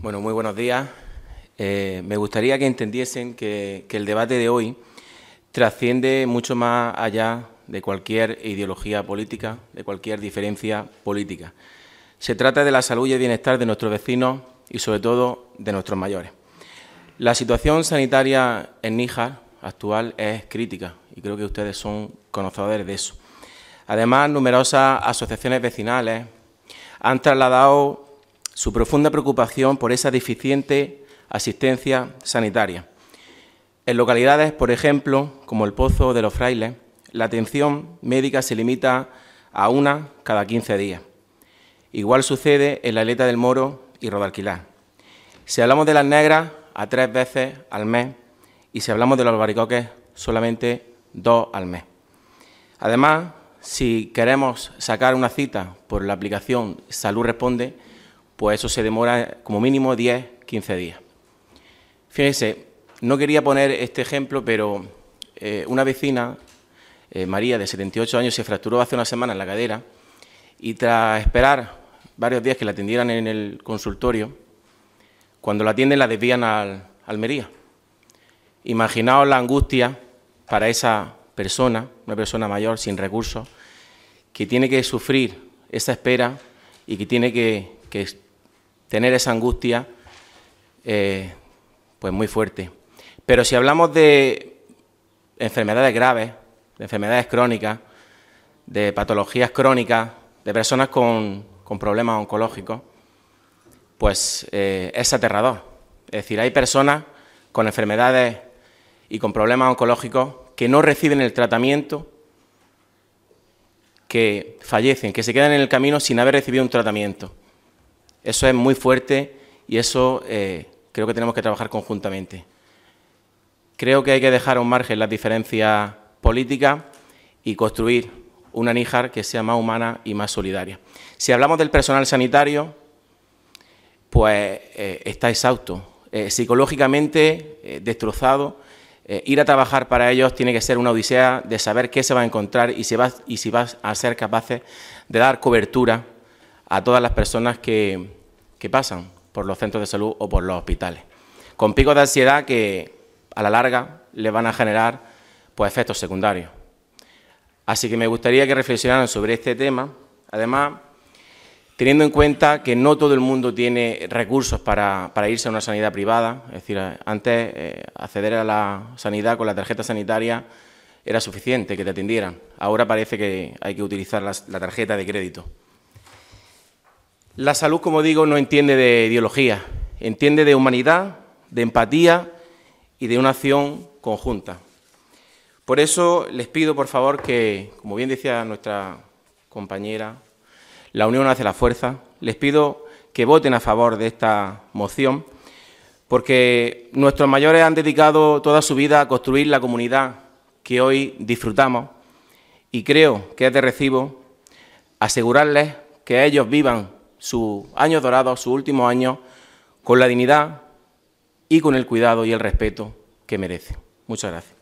Bueno, muy buenos días. Me gustaría que entendiesen que el debate de hoy trasciende mucho más allá de cualquier ideología política, de cualquier diferencia política. Se trata de la salud y el bienestar de nuestros vecinos y, sobre todo, de nuestros mayores. La situación sanitaria en Níjar actual es crítica y creo que ustedes son conocedores de eso. Además, numerosas asociaciones vecinales han trasladado su profunda preocupación por esa deficiente asistencia sanitaria. En localidades, por ejemplo, como el Pozo de los Frailes, la atención médica se limita a una cada 15 días. Igual sucede en la Isleta del Moro y Rodalquilar. Si hablamos de Las Negras, a 3 veces al mes, y si hablamos de los albaricoques, solamente 2 al mes. Además, si queremos sacar una cita por la aplicación Salud Responde, pues eso se demora como mínimo 10-15 días. Fíjense, no quería poner este ejemplo, pero una vecina, María, de 78 años, se fracturó hace una semana en la cadera y tras esperar varios días que la atendieran en el consultorio, cuando la atienden la desvían a Almería. Imaginaos la angustia para esa persona, una persona mayor sin recursos, que tiene que sufrir esa espera y que tiene que tener esa angustia pues muy fuerte. Pero si hablamos de enfermedades graves, de enfermedades crónicas, de patologías crónicas, de personas con problemas oncológicos, pues es aterrador. Es decir, hay personas con enfermedades y con problemas oncológicos que no reciben el tratamiento, que fallecen, que se quedan en el camino sin haber recibido un tratamiento. Eso es muy fuerte y eso creo que tenemos que trabajar conjuntamente. Creo que hay que dejar a un margen las diferencias políticas y construir una Níjar que sea más humana y más solidaria. Si hablamos del personal sanitario, pues está exhausto, psicológicamente destrozado. Ir a trabajar para ellos tiene que ser una odisea de saber qué se va a encontrar y si vas a ser capaces de dar cobertura a todas las personas que pasan por los centros de salud o por los hospitales, con picos de ansiedad que a la larga les van a generar pues efectos secundarios. Así que me gustaría que reflexionaran sobre este tema, además teniendo en cuenta que no todo el mundo tiene recursos para irse a una sanidad privada. Es decir, antes acceder a la sanidad con la tarjeta sanitaria era suficiente que te atendieran. Ahora parece que hay que utilizar la tarjeta de crédito. La salud, como digo, no entiende de ideología, entiende de humanidad, de empatía y de una acción conjunta. Por eso les pido, por favor, que, como bien decía nuestra compañera, la unión hace la fuerza. Les pido que voten a favor de esta moción, porque nuestros mayores han dedicado toda su vida a construir la comunidad que hoy disfrutamos y creo que es de recibo asegurarles que ellos vivan sus años dorados, sus últimos años, con la dignidad y con el cuidado y el respeto que merecen. Muchas gracias.